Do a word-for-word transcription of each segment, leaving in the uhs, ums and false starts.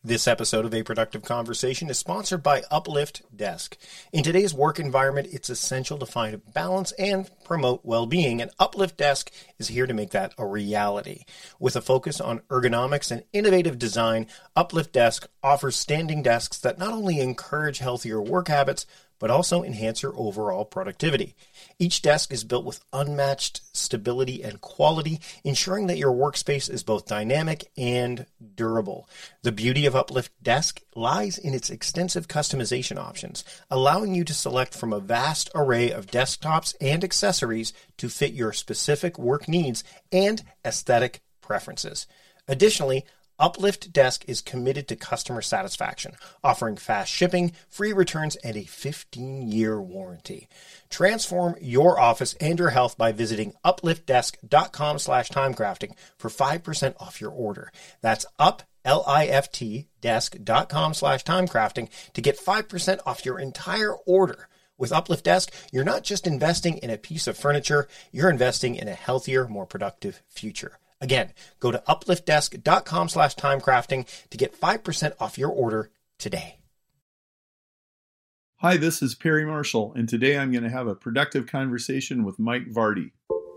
This episode of A Productive Conversation is sponsored by Uplift Desk. In today's work environment, it's essential to find balance and promote well-being, and Uplift Desk is here to make that a reality. With a focus on ergonomics and innovative design, Uplift Desk offers standing desks that not only encourage healthier work habits, but also enhance your overall productivity. Each desk is built with unmatched stability and quality, ensuring that your workspace is both dynamic and durable. The beauty of Uplift Desk lies in its extensive customization options, allowing you to select from a vast array of desktops and accessories to fit your specific work needs and aesthetic preferences. Additionally, Uplift Desk is committed to customer satisfaction, offering fast shipping, free returns, and a fifteen-year warranty. Transform your office and your health by visiting upliftdesk.com slash timecrafting for five percent off your order. That's up, L I F T, desk.com slash timecrafting to get five percent off your entire order. With Uplift Desk, you're not just investing in a piece of furniture, you're investing in a healthier, more productive future. Again, go to upliftdesk.com slash timecrafting to get five percent off your order today. Hi, this is Perry Marshall, and today I'm going to have a productive conversation with Mike Vardy.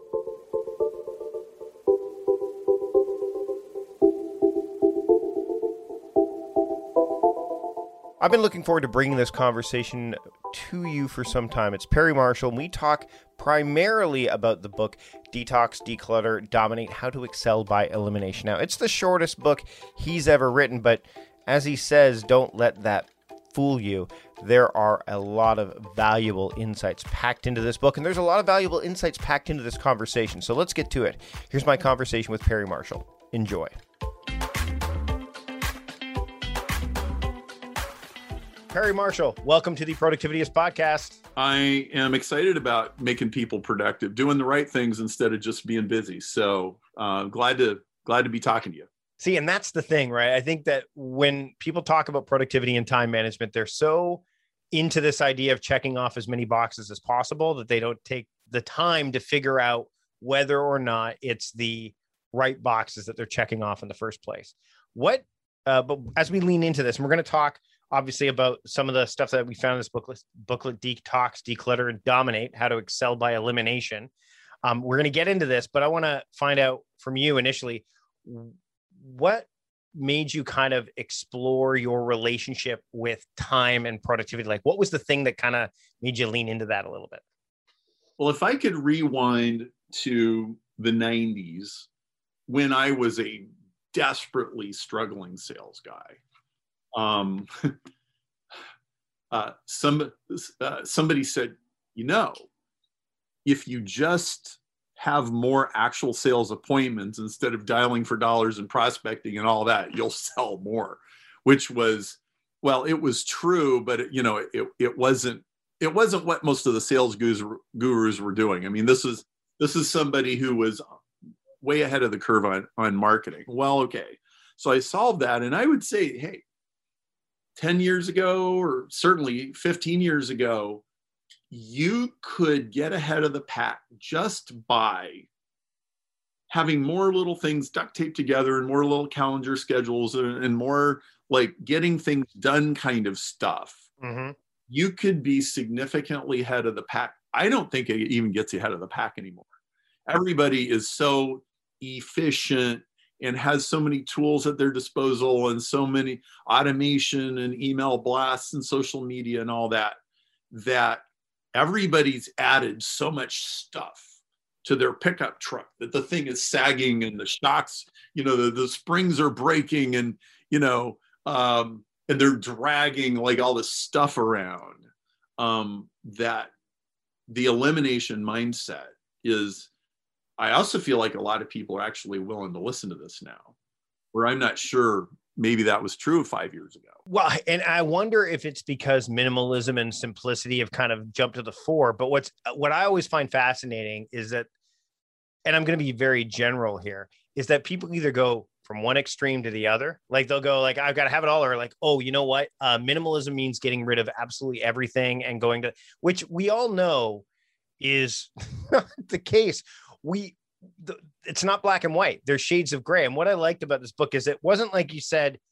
I've been looking forward to bringing this conversation to you for some time. It's Perry Marshall, and we talk primarily about the book Detox, Declutter, Dominate, How to Excel by Elimination. Now, it's the shortest book he's ever written, but as he says, don't let that fool you. There are a lot of valuable insights packed into this book, and there's a lot of valuable insights packed into this conversation. So let's get to it. Here's my conversation with Perry Marshall. Enjoy. Perry Marshall, welcome to the Productivityist Podcast. I am excited about making people productive, doing the right things instead of just being busy. So uh, glad to glad to be talking to you. See, and that's the thing, right? I think that when people talk about productivity and time management, they're so into this idea of checking off as many boxes as possible that they don't take the time to figure out whether or not it's the right boxes that they're checking off in the first place. What, uh, but as we lean into this, and we're going to talk obviously about some of the stuff that we found in this booklet, booklet Detox, Declutter, and Dominate, How to Excel by Elimination. Um, we're going to get into this, but I want to find out from you initially, what made you kind of explore your relationship with time and productivity? Like, what was the thing that kind of made you lean into that a little bit? Well, if I could rewind to the nineties, when I was a desperately struggling sales guy, Um, uh, some, uh, somebody said, you know, if you just have more actual sales appointments instead of dialing for dollars and prospecting and all that, you'll sell more, which was, well, it was true, but it, you know, it, it wasn't, it wasn't what most of the sales gurus, gurus were doing. I mean, this is, this is somebody who was way ahead of the curve on, on marketing. Well, okay. So I solved that. And I would say, hey, ten years ago, or certainly fifteen years ago, you could get ahead of the pack just by having more little things duct taped together and more little calendar schedules and, and more like getting things done kind of stuff. Mm-hmm. You could be significantly ahead of the pack. I don't think it even gets ahead of the pack anymore. Everybody is so efficient and has so many tools at their disposal and so many automation and email blasts and social media and all that, that everybody's added so much stuff to their pickup truck that the thing is sagging and the shocks, you know, the, the springs are breaking and, you know, um, and they're dragging like all this stuff around, um, that the elimination mindset is, I also feel like a lot of people are actually willing to listen to this now, where I'm not sure maybe that was true five years ago. Well, and I wonder if it's because minimalism and simplicity have kind of jumped to the fore. But what's what I always find fascinating is that, and I'm going to be very general here, is that people either go from one extreme to the other. Like they'll go like, I've got to have it all, or like, oh, you know what? Uh, minimalism means getting rid of absolutely everything and going to, which we all know is the case. We, the, it's not black and white. There's shades of gray. And what I liked about this book is it wasn't like you said,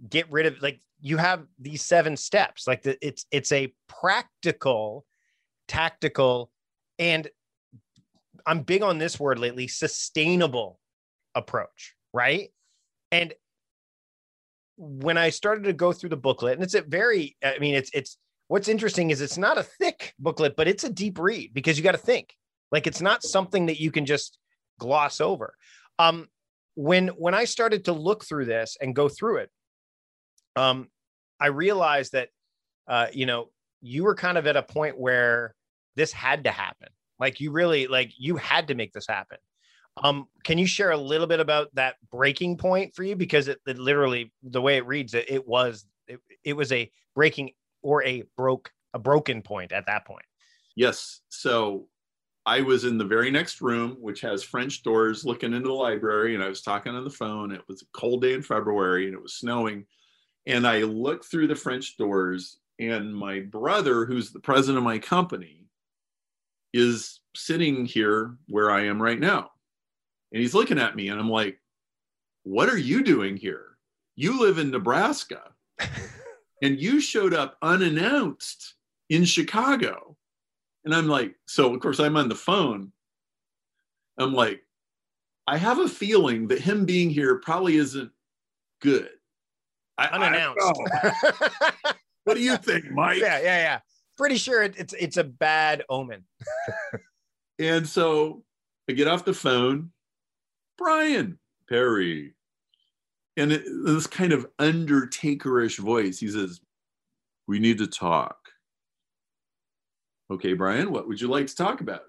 get rid of, like, you have these seven steps, like the, it's, it's a practical, tactical, and I'm big on this word lately, sustainable approach. Right. And when I started to go through the booklet, and it's a very, I mean, it's, it's, what's interesting is it's not a thick booklet, but it's a deep read because you got to think. Like, it's not something that you can just gloss over. Um, when, when I started to look through this and go through it, um, I realized that, uh, you know, you were kind of at a point where this had to happen. Like, you really, like, you had to make this happen. Um, can you share a little bit about that breaking point for you? Because it, it literally, the way it reads, it, it was, it, it was a breaking or a broke, a broken point at that point. Yes. So I was in the very next room, which has French doors looking into the library. And I was talking on the phone. It was a cold day in February and it was snowing. And I looked through the French doors, and my brother, who's the president of my company, is sitting here where I am right now. And he's looking at me and I'm like, what are you doing here? You live in Nebraska and you showed up unannounced in Chicago. And I'm like, so of course I'm on the phone. I'm like, I have a feeling that him being here probably isn't good. I, Unannounced. I what do you think, Mike? Yeah, yeah, yeah. Pretty sure it, it's it's a bad omen. And so I get off the phone, Brian Perry, and it, this kind of Undertaker-ish voice. He says, "We need to talk." Okay, Brian, what would you like to talk about?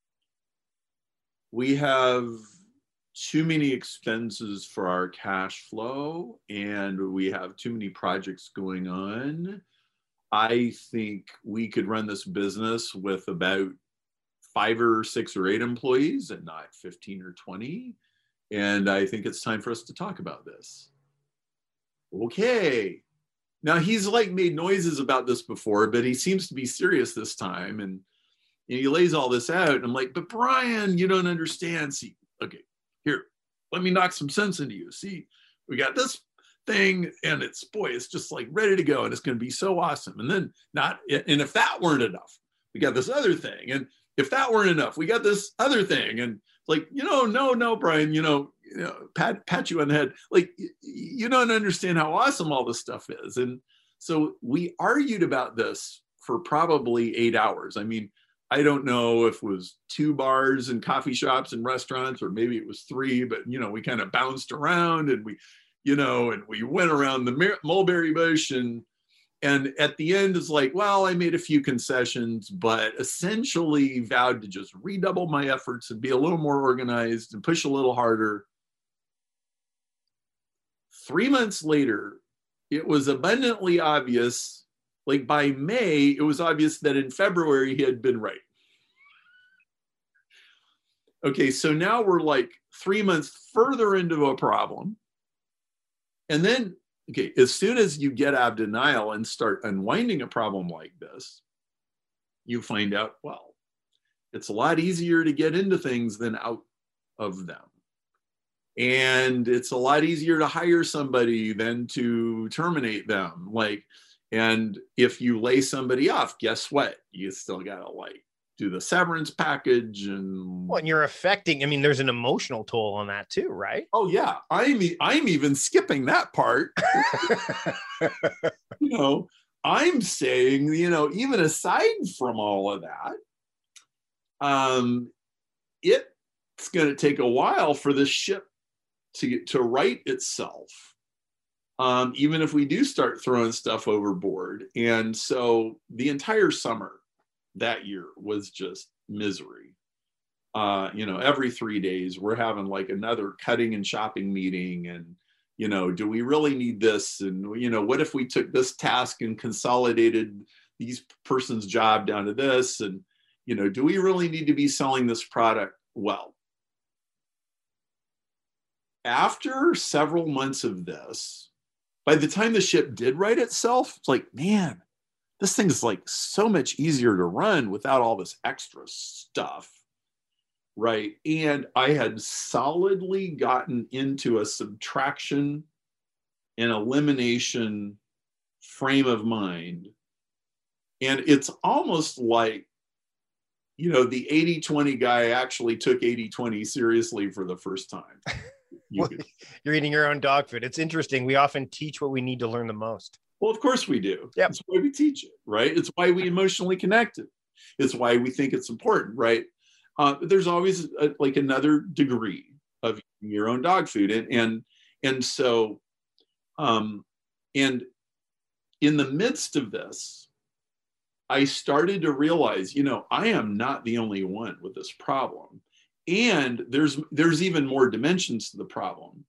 We have too many expenses for our cash flow, and we have too many projects going on. I think we could run this business with about five or six or eight employees and not fifteen or twenty. And I think it's time for us to talk about this. Okay. Now, he's like made noises about this before, but he seems to be serious this time. And, and he lays all this out. And I'm like, but Brian, you don't understand. See, okay, here, let me knock some sense into you. See, we got this thing and it's, boy, it's just like ready to go. And it's going to be so awesome. And then not, and if that weren't enough, we got this other thing. And if that weren't enough, we got this other thing. And like, you know, no, no, Brian, you know, you know, pat, pat you on the head. Like, you don't understand how awesome all this stuff is. And so we argued about this for probably eight hours. I mean, I don't know if it was two bars and coffee shops and restaurants, or maybe it was three, but, you know, we kind of bounced around and we, you know, and we went around the mulberry bush, and, and at the end it's like, well, I made a few concessions, but essentially vowed to just redouble my efforts and be a little more organized and push a little harder. Three months later, it was abundantly obvious, like by May, it was obvious that in February he had been right. Okay, so now we're like three months further into a problem. And then, okay, as soon as you get out of denial and start unwinding a problem like this, you find out, well, it's a lot easier to get into things than out of them. And it's a lot easier to hire somebody than to terminate them. Like, and if you lay somebody off, guess what? You still gotta like do the severance package. And well, and you're affecting, I mean, there's an emotional toll on that too, right? Oh yeah, I'm I'm even skipping that part. You know, I'm saying, you know, even aside from all of that, um, it's going to take a while for this ship to get to right itself. Um, even if we do start throwing stuff overboard. And so the entire summer that year was just misery. Uh, you know, every three days we're having like another cutting and shopping meeting. And, you know, do we really need this? And, you know, what if we took this task and consolidated these person's job down to this? And, you know, do we really need to be selling this product? Well, after several months of this, by the time the ship did right itself, it's like, man, this thing is like so much easier to run without all this extra stuff, right? And I had solidly gotten into a subtraction an elimination frame of mind. And it's almost like, you know, the eighty twenty guy actually took eighty twenty seriously for the first time. You well, you're eating your own dog food. It's interesting. We often teach what we need to learn the most. Well, of course we do. Yep. That's why we teach it, right? It's why we emotionally connect it. It's why we think it's important, right? Uh, there's always a, like another degree of your own dog food. And, and, and so, um, and in the midst of this, I started to realize, you know, I am not the only one with this problem. And there's there's even more dimensions to the problem,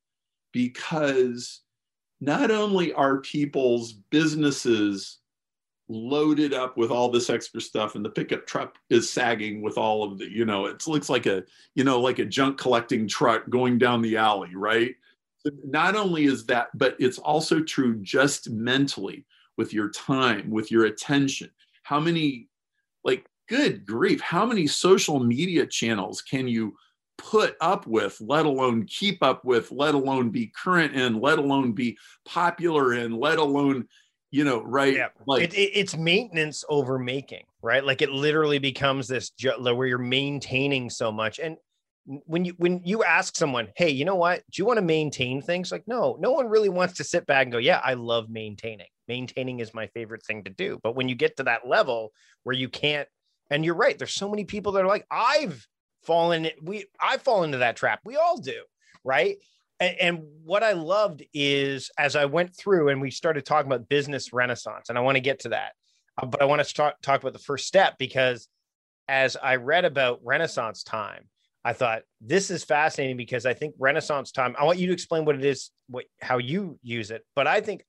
because not only are people's businesses loaded up with all this extra stuff, and the pickup truck is sagging with all of the, you know, it looks like a, you know, like a junk collecting truck going down the alley, right? Not only is that, but it's also true just mentally, with your time, with your attention. How many, like, good grief, how many social media channels can you put up with, let alone keep up with, let alone be current in, let alone be popular in, let alone, you know, right? Yeah. Like it, it, it's maintenance over making, right? Like it literally becomes this ju- where you're maintaining so much. And when you when you ask someone, hey, you know what, do you want to maintain things? Like, no, no one really wants to sit back and go, yeah, I love maintaining. Maintaining is my favorite thing to do. But when you get to that level where you can't, and you're right, there's so many people that are like, I've fallen, we I fall into that trap. We all do, right? And, and what I loved is, as I went through and we started talking about business renaissance, and I want to get to that, uh, but I want to talk talk about the first step, because as I read about Renaissance time, I thought this is fascinating, because I think Renaissance time, I want you to explain what it is, what, how you use it, but I think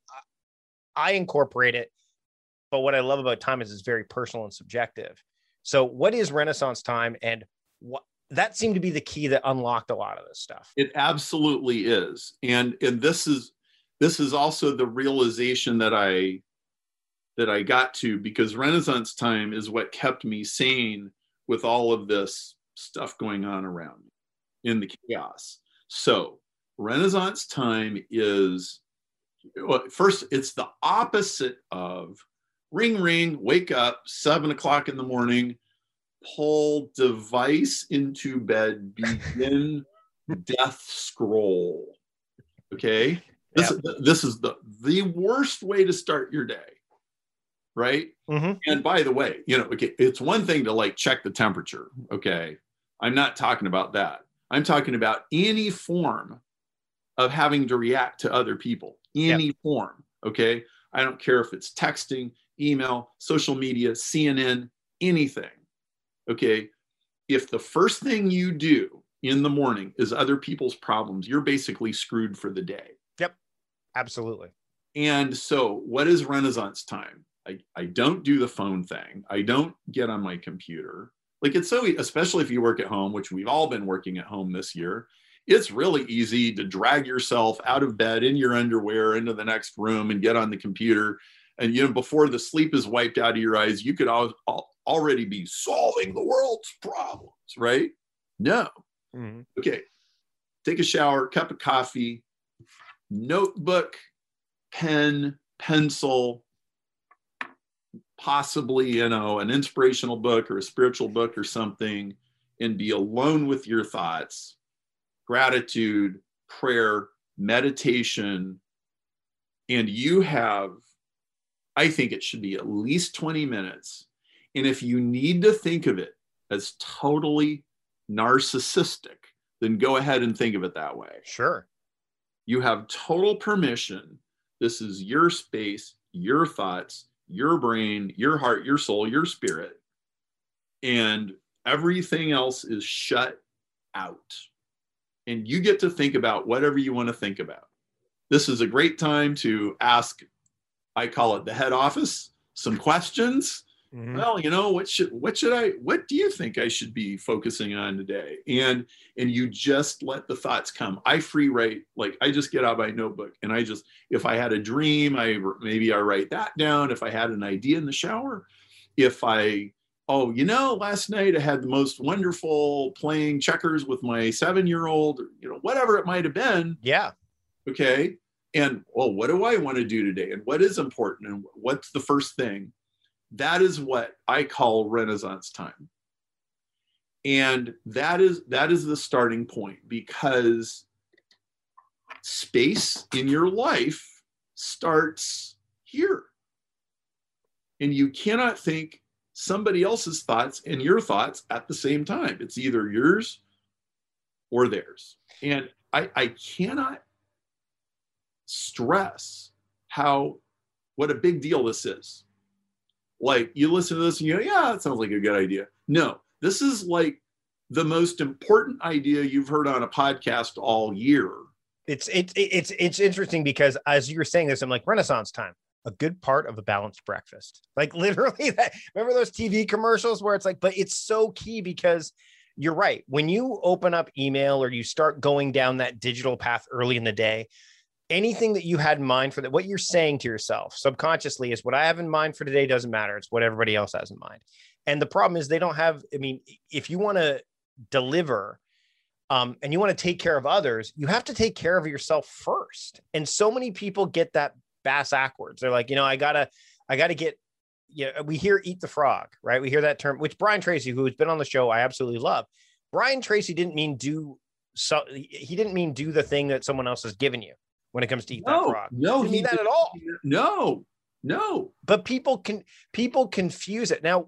I incorporate it. But what I love about time is it's very personal and subjective. So what is Renaissance time, and what that seemed to be the key that unlocked a lot of this stuff? It absolutely is. And, and this is, this is also the realization that I, that I got to, because Renaissance time is what kept me sane with all of this stuff going on around me in the chaos. So Renaissance time is, well, first, it's the opposite of ring, ring, wake up, seven o'clock in the morning, pull device into bed, begin death scroll. Okay. This, yep. this is the, the worst way to start your day. Right. Mm-hmm. And by the way, you know, okay, it's one thing to like check the temperature. Okay. I'm not talking about that. I'm talking about any form of having to react to other people, any yep. form. Okay. I don't care if it's texting, email, social media, C N N, anything. Okay. If the first thing you do in the morning is other people's problems, you're basically screwed for the day. Yep. Absolutely. And so what is Renaissance time? I, I don't do the phone thing. I don't get on my computer. Like, it's so, especially if you work at home, which we've all been working at home this year, it's really easy to drag yourself out of bed in your underwear into the next room and get on the computer. And, you know, before the sleep is wiped out of your eyes, you could al- al- already be solving the world's problems, right? No. Mm-hmm. Okay. Take a shower, cup of coffee, notebook, pen, pencil, possibly, you know, an inspirational book or a spiritual book or something, and be alone with your thoughts, gratitude, prayer, meditation. And you have, I think it should be at least twenty minutes. And if you need to think of it as totally narcissistic, then go ahead and think of it that way. Sure. You have total permission. This is your space, your thoughts, your brain, your heart, your soul, your spirit. And everything else is shut out. And you get to think about whatever you want to think about. This is a great time to ask, I call it the head office, some questions. Mm-hmm. Well, you know, what should, what should I, what do you think I should be focusing on today? And, and you just let the thoughts come. I free write, like I just get out my notebook and I just, if I had a dream, I maybe I write that down. If I had an idea in the shower, if I, oh, you know, last night I had the most wonderful playing checkers with my seven-year-old, you know, whatever it might've been. Yeah. Okay. and, well, what do I want to do today? And what is important? And what's the first thing? That is what I call Renaissance time. And that is, that is the starting point, because space in your life starts here. And you cannot think somebody else's thoughts and your thoughts at the same time. It's either yours or theirs. And I, I cannot stress how, what a big deal this is. Like, you listen to this and you go, yeah, that sounds like a good idea. No, this is like the most important idea you've heard on a podcast all year. It's, it's, it's, it's interesting because as you were saying this, I'm like, Renaissance time, a good part of a balanced breakfast. Like, literally that, remember those T V commercials where it's like, but it's so key, because you're right. When you open up email or you start going down that digital path early in the day, anything that you had in mind for that, what you're saying to yourself subconsciously is, what I have in mind for today doesn't matter. It's what everybody else has in mind. And the problem is they don't have, I mean, if you want to deliver um, and you want to take care of others, you have to take care of yourself first. And so many people get that bass backwards. They're like, you know, I gotta, I gotta get, you know, we hear eat the frog, right? We hear that term, which Brian Tracy, who has been on the show, I absolutely love. Brian Tracy didn't mean do so. He didn't mean do the thing that someone else has given you when it comes to eat no, that frog. No, he didn't mean that at all. No, no. But people can, people confuse it. Now,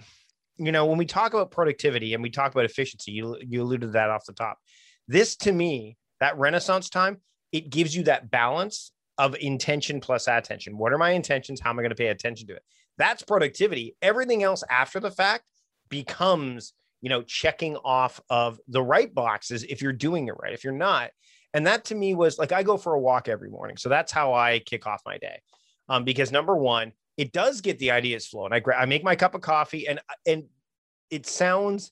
you know, when we talk about productivity and we talk about efficiency, you, you alluded to that off the top. This, to me, that Renaissance time, it gives you that balance of intention plus attention. What are my intentions? How am I going to pay attention to it? That's productivity. Everything else after the fact becomes, you know, checking off of the right boxes if you're doing it right. If you're not, and that to me was like, I go for a walk every morning. So that's how I kick off my day. Um, because number one, it does get the ideas flowing. I, I make my cup of coffee, and, and it sounds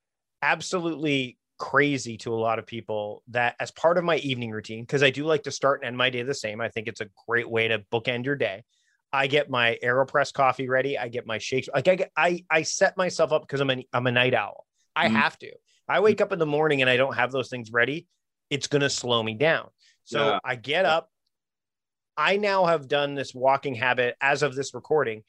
absolutely crazy to a lot of people that as part of my evening routine, because I do like to start and end my day the same. I think it's a great way to bookend your day. I get my AeroPress coffee ready. I get my shakes. Like I get, I, I set myself up because I'm a, I'm a night owl. I mm. have to. I wake up in the morning and I don't have those things ready. It's going to slow me down. So yeah. I get up. I now have done this walking habit as of this recording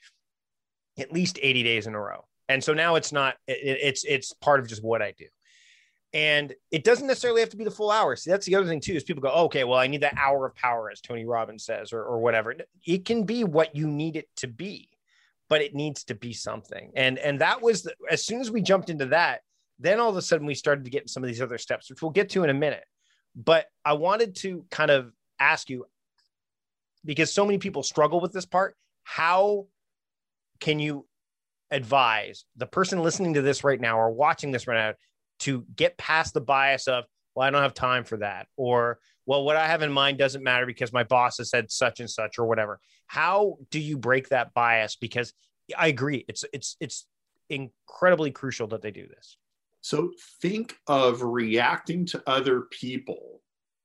at least eighty days in a row. And so now it's not, it, it's, it's part of just what I do. And it doesn't necessarily have to be the full hour. See, that's the other thing too, is people go, okay, well, I need that hour of power, as Tony Robbins says, or, or whatever. It can be what you need it to be, but it needs to be something. And, and that was, the, as soon as we jumped into that, then all of a sudden we started to get some of these other steps, which we'll get to in a minute. But I wanted to kind of ask you, because so many people struggle with this part, how can you advise the person listening to this right now or watching this right now to get past the bias of, well, I don't have time for that, or, well, what I have in mind doesn't matter because my boss has said such and such, or whatever. How do you break that bias? Because I agree, it's it's it's incredibly crucial that they do this. So think of reacting to other people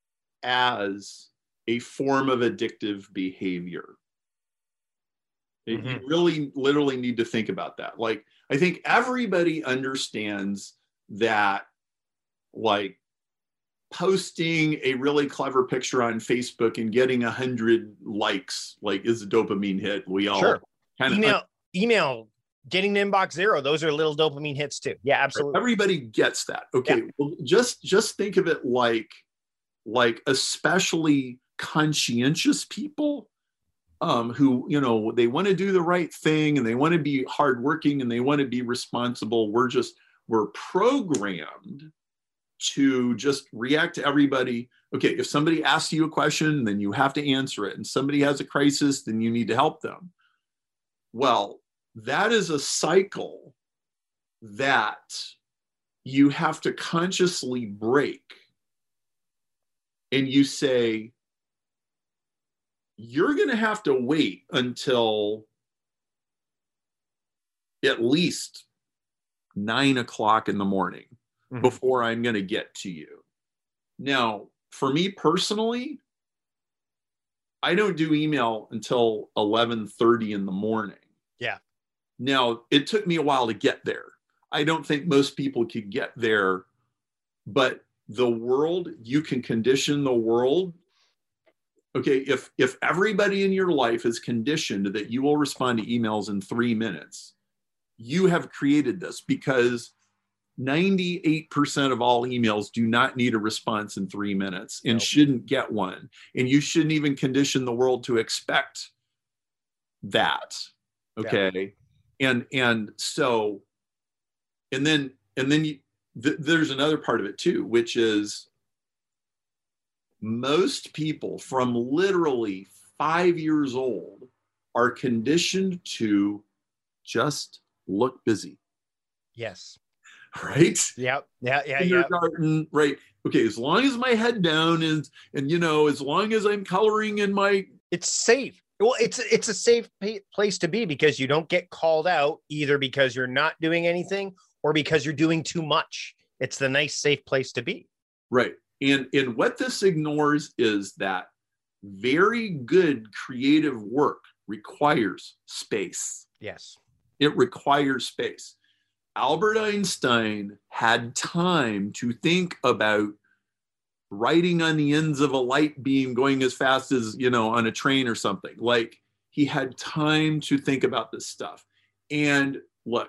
as a form of addictive behavior. Mm-hmm. You really literally need to think about that. Like, I think everybody understands that, like, posting a really clever picture on Facebook and getting a hundred likes, like, is a dopamine hit. We all sure. kind of email, un- email, getting to inbox zero. Those are little dopamine hits too. Yeah, absolutely. Everybody gets that. Okay. Yeah. Well, just, just think of it like, like especially conscientious people um, who, you know, they want to do the right thing and they want to be hardworking and they want to be responsible. We're just, we're programmed to just react to everybody. Okay, if somebody asks you a question, then you have to answer it. And somebody has a crisis, then you need to help them. Well, that is a cycle that you have to consciously break. And you say, you're going to have to wait until at least nine o'clock in the morning mm-hmm. before I'm going to get to you. Now, for me personally, I don't do email until eleven thirty in the morning. Yeah. Now, it took me a while to get there. I don't think most people could get there, but the world, you can condition the world Okay, if if everybody in your life is conditioned that you will respond to emails in three minutes, you have created this, because ninety-eight percent of all emails do not need a response in three minutes and Nope. shouldn't get one. And you shouldn't even condition the world to expect that. Okay. Yeah. And, and so, and then, and then you, th- there's another part of it too, which is most people from literally five years old are conditioned to just look busy. Yes. Right? Yep. Yeah. Yeah. Kindergarten, yep. Right. Okay. As long as my head down is, and you know, as long as I'm coloring in my, it's safe. Well, it's it's a safe place to be, because you don't get called out either because you're not doing anything or because you're doing too much. It's the nice, safe place to be. Right. And and what this ignores is that very good creative work requires space. Yes. It requires space. Albert Einstein had time to think about writing on the ends of a light beam going as fast as, you know, on a train or something. Like, he had time to think about this stuff. And look,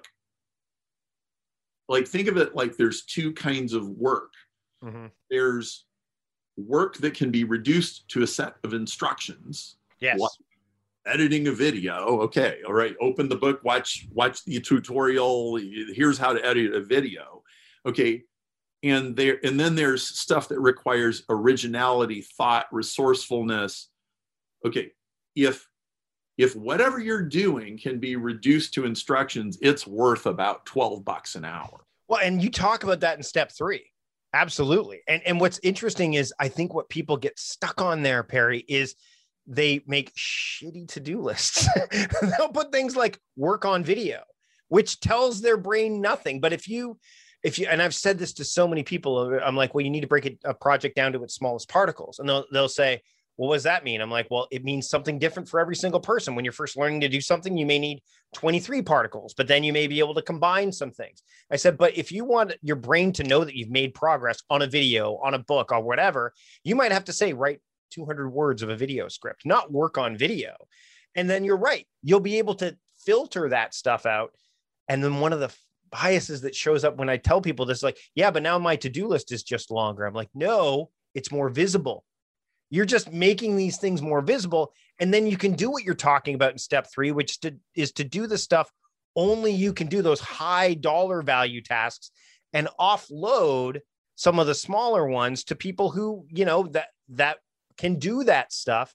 like, think of it like there's two kinds of work. Mm-hmm. There's work that can be reduced to a set of instructions. Yes. Like editing a video. Okay. All right. Open the book, watch, watch the tutorial. Here's how to edit a video. Okay. And there, and then there's stuff that requires originality, thought, resourcefulness. Okay. If, if whatever you're doing can be reduced to instructions, it's worth about twelve bucks an hour. Well, and you talk about that in step three. Absolutely. And, and what's interesting is, I think what people get stuck on there, Perry, is they make shitty to-do lists. They'll put things like work on video, which tells their brain nothing. But if you, if you, and I've said this to so many people, I'm like, well, you need to break a project down to its smallest particles. And they'll, they'll say, well, what does that mean? I'm like, well, it means something different for every single person. When you're first learning to do something, you may need twenty-three particles, but then you may be able to combine some things. I said, but if you want your brain to know that you've made progress on a video, on a book, or whatever, you might have to say, write two hundred words of a video script, not work on video. And then you're right. You'll be able to filter that stuff out. And then one of the biases that shows up when I tell people this, like, yeah, but now my to-do list is just longer. I'm like, no, it's more visible. You're just making these things more visible. And then you can do what you're talking about in step three, which to, is to do the stuff only you can do, those high dollar value tasks, and offload some of the smaller ones to people who, you know, that, that can do that stuff.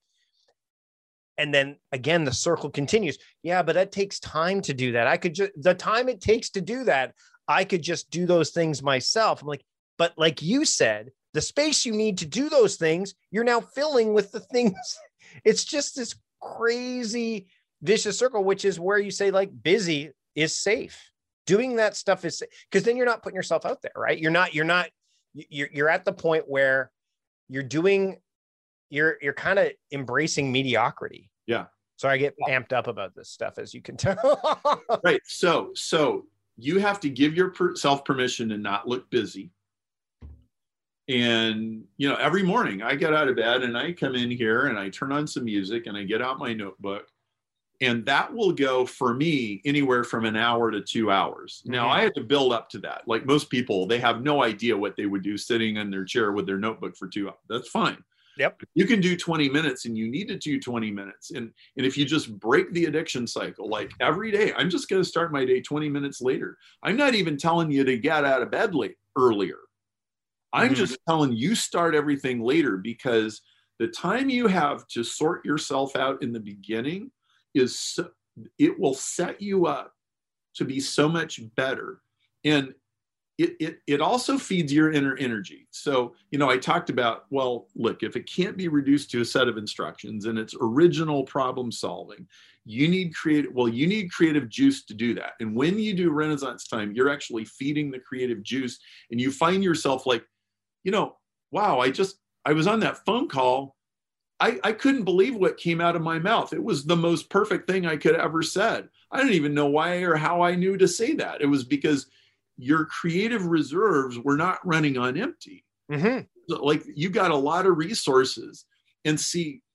And then again, the circle continues. Yeah, but that takes time to do that. I could just, the time it takes to do that, I could just do those things myself. I'm like, but like you said, the space you need to do those things, you're now filling with the things. It's just this crazy vicious circle, which is where you say, like, busy is safe. Doing that stuff is, because then you're not putting yourself out there, right? You're not, you're not, you're, you're at the point where you're doing, you're, you're kind of embracing mediocrity. Yeah. So I get amped up about this stuff, as you can tell. Right. So, so you have to give yourself permission to not look busy. And, you know, every morning I get out of bed and I come in here and I turn on some music and I get out my notebook, and that will go for me anywhere from an hour to two hours. Now, mm-hmm. I had to build up to that. Like most people, they have no idea what they would do sitting in their chair with their notebook for two hours. That's fine. Yep. You can do twenty minutes, and you need to do twenty minutes. And, and if you just break the addiction cycle, like every day, I'm just going to start my day twenty minutes later. I'm not even telling you to get out of bed late earlier. I'm mm-hmm. just telling you start everything later, because the time you have to sort yourself out in the beginning is, so, it will set you up to be so much better. And it, it, it also feeds your inner energy. So, you know, I talked about, well, look, if it can't be reduced to a set of instructions and it's original problem solving, you need creative, well, you need creative juice to do that. And when you do Renaissance time, you're actually feeding the creative juice, and you find yourself like, you know, wow, I just, I was on that phone call. I, I couldn't believe what came out of my mouth. It was the most perfect thing I could ever said. I don't even know why or how I knew to say that. It was because your creative reserves were not running on empty. Mm-hmm. Like, you got a lot of resources. And see,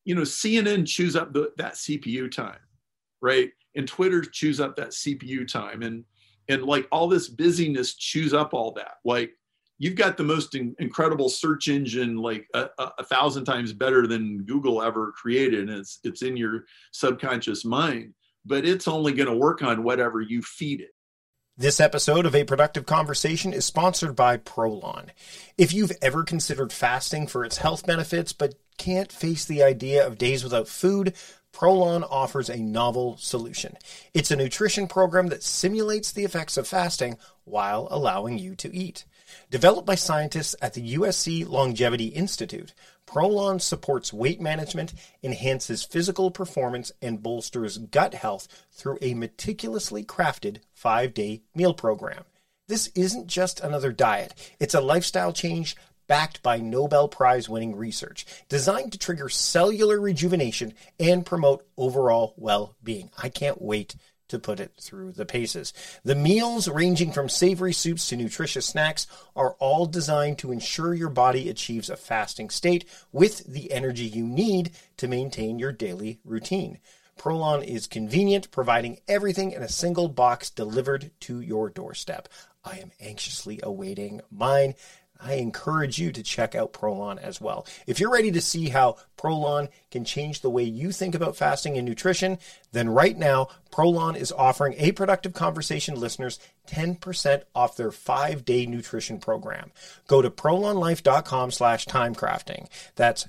you know, C N N chews up the, that C P U time, right? And Twitter chews up that C P U time. And, and like all this busyness chews up all that. Like you've got the most in, incredible search engine, like a, a, a thousand times better than Google ever created. And it's, it's in your subconscious mind, but it's only going to work on whatever you feed it. This episode of A Productive Conversation is sponsored by Prolon. If you've ever considered fasting for its health benefits but can't face the idea of days without food, Prolon offers a novel solution. It's a nutrition program that simulates the effects of fasting while allowing you to eat. Developed by scientists at the U S C Longevity Institute, Prolon supports weight management, enhances physical performance, and bolsters gut health through a meticulously crafted five-day meal program. This isn't just another diet. It's a lifestyle change backed by Nobel Prize-winning research, designed to trigger cellular rejuvenation and promote overall well-being. I can't wait to put it through the paces. The meals, ranging from savory soups to nutritious snacks, are all designed to ensure your body achieves a fasting state with the energy you need to maintain your daily routine. Prolon is convenient, providing everything in a single box delivered to your doorstep. I am anxiously awaiting mine. I encourage you to check out Prolon as well. If you're ready to see how Prolon can change the way you think about fasting and nutrition, then right now, Prolon is offering A Productive Conversation listeners ten percent off their five-day nutrition program. Go to prolonlife.com slash timecrafting. That's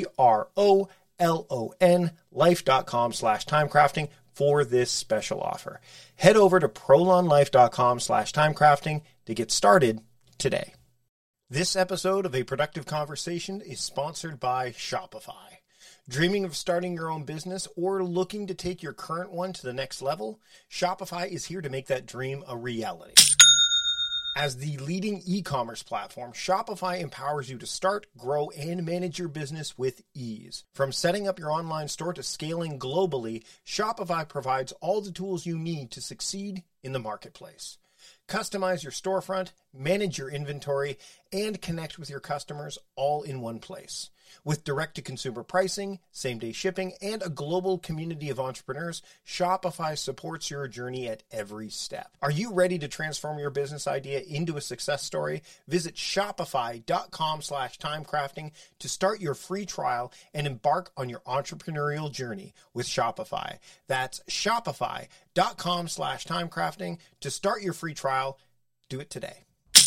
P-R-O-L-O-N life.com slash timecrafting for this special offer. Head over to prolonlife.com slash timecrafting to get started today. This episode of A Productive Conversation is sponsored by Shopify. Dreaming of starting your own business or looking to take your current one to the next level? Shopify is here to make that dream a reality. As the leading e-commerce platform, Shopify empowers you to start, grow, and manage your business with ease. From setting up your online store to scaling globally, Shopify provides all the tools you need to succeed in the marketplace. Customize your storefront, manage your inventory, and connect with your customers all in one place. With direct-to-consumer pricing, same-day shipping, and a global community of entrepreneurs, Shopify supports your journey at every step. Are you ready to transform your business idea into a success story? Visit shopify.com slash timecrafting to start your free trial and embark on your entrepreneurial journey with Shopify. That's shopify.com slash timecrafting to start your free trial. Do it today.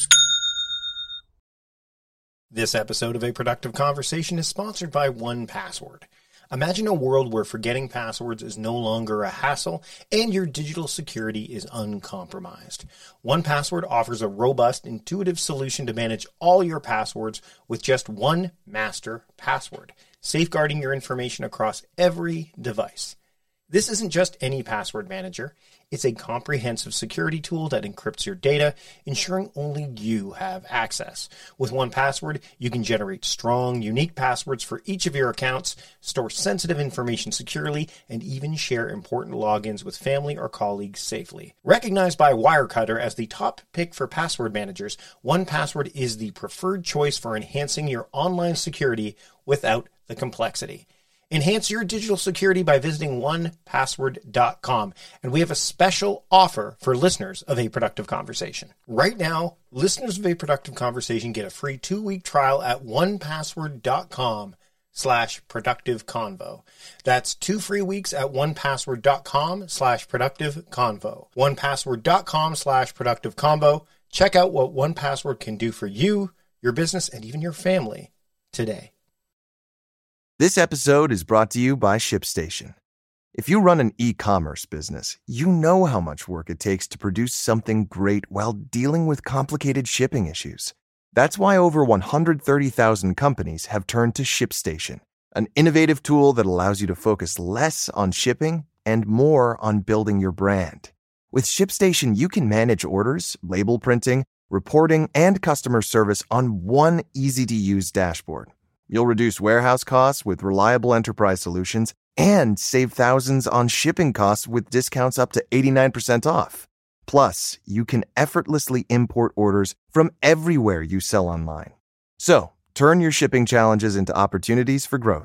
This episode of A Productive Conversation is sponsored by one Password. Imagine a world where forgetting passwords is no longer a hassle and your digital security is uncompromised. one Password offers a robust, intuitive solution to manage all your passwords with just one master password, safeguarding your information across every device. This isn't just any password manager. It's a comprehensive security tool that encrypts your data, ensuring only you have access. With one Password, you can generate strong, unique passwords for each of your accounts, store sensitive information securely, and even share important logins with family or colleagues safely. Recognized by Wirecutter as the top pick for password managers, one Password is the preferred choice for enhancing your online security without the complexity. Enhance your digital security by visiting one password dot com. And we have a special offer for listeners of A Productive Conversation. Right now, listeners of A Productive Conversation get a free two-week trial at one password dot com slash productive convo. That's two free weeks at one password dot com slash productive convo. one password dot com slash productive convo. Check out what one Password can do for you, your business, and even your family today. This episode is brought to you by ShipStation. If you run an e-commerce business, you know how much work it takes to produce something great while dealing with complicated shipping issues. That's why over one hundred thirty thousand companies have turned to ShipStation, an innovative tool that allows you to focus less on shipping and more on building your brand. With ShipStation, you can manage orders, label printing, reporting, and customer service on one easy-to-use dashboard. You'll reduce warehouse costs with reliable enterprise solutions and save thousands on shipping costs with discounts up to eighty-nine percent off. Plus, you can effortlessly import orders from everywhere you sell online. So, turn your shipping challenges into opportunities for growth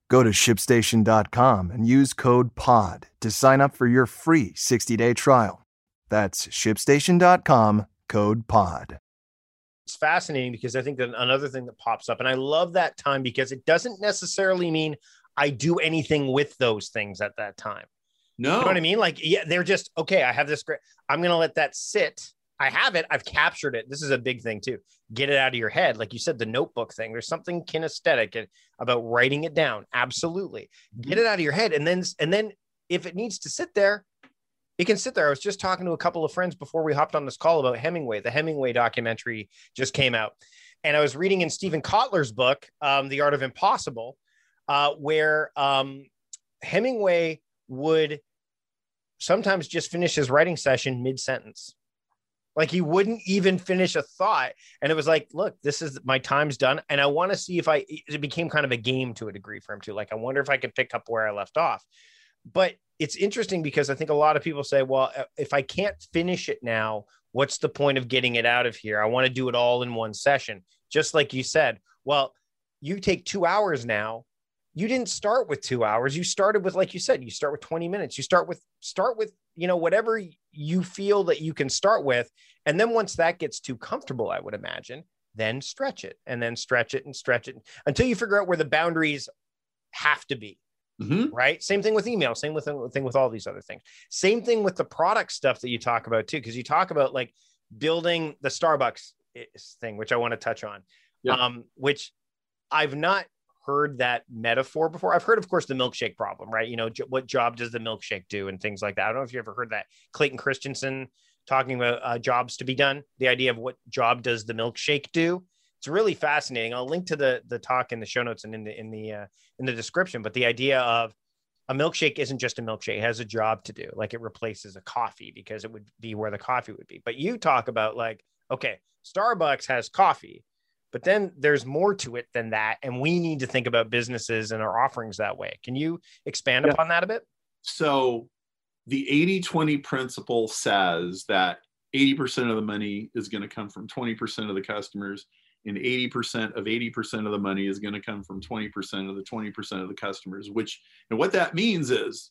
Go to ship station dot com and use code POD to sign up for your free sixty-day trial. That's ship station dot com, code POD. It's fascinating because I think that another thing that pops up, and I love that time because it doesn't necessarily mean I do anything with those things at that time. No. You know what I mean? Like, yeah, they're just, okay, I have this great, I'm going to let that sit. I have it. I've captured it. This is a big thing too. Get it out of your head. Like you said, the notebook thing, there's something kinesthetic about writing it down. Absolutely. Get it out of your head. And then, and then if it needs to sit there, it can sit there. I was just talking to a couple of friends before we hopped on this call about Hemingway. The Hemingway documentary just came out. And I was reading in Stephen Kotler's book, um, The Art of Impossible, uh, where um, Hemingway would sometimes just finish his writing session mid-sentence. Like he wouldn't even finish a thought. And it was like, look, this is my time's done. And I want to see if I, it became kind of a game to a degree for him too. Like, I wonder if I could pick up where I left off. But it's interesting because I think a lot of people say, well, if I can't finish it now, what's the point of getting it out of here? I want to do it all in one session. Just like you said, well, you take two hours now. You didn't start with two hours. You started with, like you said, you start with twenty minutes. You start with, start with, you know, whatever you feel that you can start with. And then once that gets too comfortable, I would imagine, then stretch it and then stretch it and stretch it until you figure out where the boundaries have to be. Mm-hmm. Right. Same thing with email. Same with thing with all these other things. Same thing with the product stuff that you talk about too, because you talk about like building the Starbucks thing, which I want to touch on, yeah. um, which I've not heard that metaphor before. I've heard, of course, the milkshake problem, right? You know, j- what job does the milkshake do and things like that. I don't know if you ever heard that. Clayton Christensen talking about uh, jobs to be done. The idea of what job does the milkshake do. It's really fascinating. I'll link to the the talk in the show notes and in the in the uh, in the description. But the idea of a milkshake isn't just a milkshake; it has a job to do. Like it replaces a coffee because it would be where the coffee would be. But you talk about like, okay, Starbucks has coffee, but then there's more to it than that, and we need to think about businesses and our offerings that way. Can you expand yeah. upon that a bit? So, the eighty twenty principle says that eighty percent of the money is going to come from twenty percent of the customers. And eighty percent of eighty percent of the money is going to come from twenty percent of the twenty percent of the customers, which, and what that means is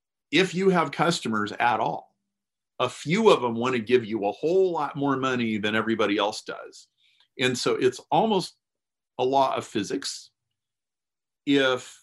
if you have customers at all, a few of them want to give you a whole lot more money than everybody else does. And so it's almost a law of physics. If,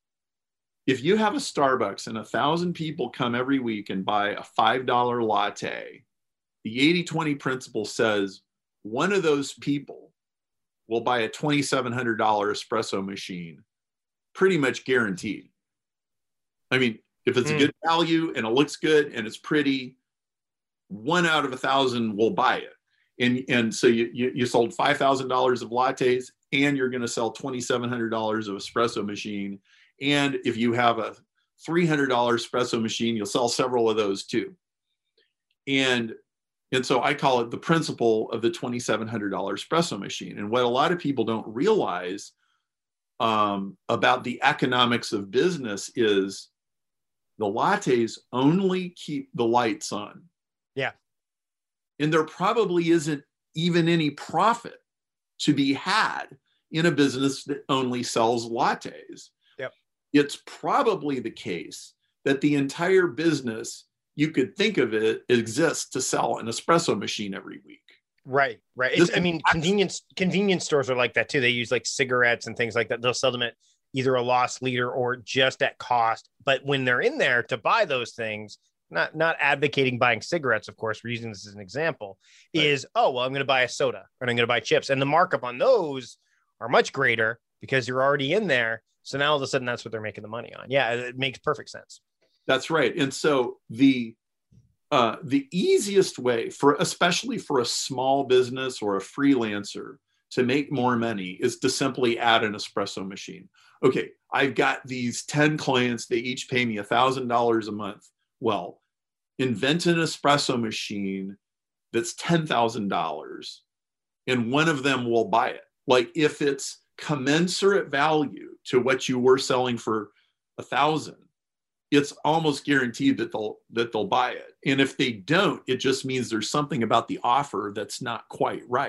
if you have a Starbucks and a thousand people come every week and buy a five dollar latte, the eighty twenty principle says one of those people will buy a twenty-seven hundred dollars espresso machine, pretty much guaranteed. I mean, if it's mm. a good value and it looks good and it's pretty, one out of a thousand will buy it. And, and so you, you, you sold five thousand dollars of lattes and you're going to sell twenty-seven hundred dollars of espresso machine. And if you have a three hundred dollars espresso machine, you'll sell several of those too. And And so I call it the principle of the twenty-seven hundred dollars espresso machine. And what a lot of people don't realize um, about the economics of business is the lattes only keep the lights on. Yeah. And there probably isn't even any profit to be had in a business that only sells lattes. Yep. It's probably the case that the entire business, you could think of it, exists to sell an espresso machine every week. Right, right. It's, I mean, convenience convenience stores are like that too. They use like cigarettes and things like that. They'll sell them at either a loss leader or just at cost. But when they're in there to buy those things, not not advocating buying cigarettes, of course, we're using this as an example, right. is, oh, well, I'm going to buy a soda or I'm going to buy chips. And the markup on those are much greater because you're already in there. So now all of a sudden that's what they're making the money on. Yeah, it makes perfect sense. That's right. And so the uh, the easiest way for, especially for a small business or a freelancer to make more money is to simply add an espresso machine. Okay, I've got these ten clients. They each pay me one thousand dollars a month. Well, invent an espresso machine that's ten thousand dollars and one of them will buy it. Like if it's commensurate value to what you were selling for a thousand, it's almost guaranteed that they'll that they'll buy it. And if they don't, it just means there's something about the offer that's not quite right.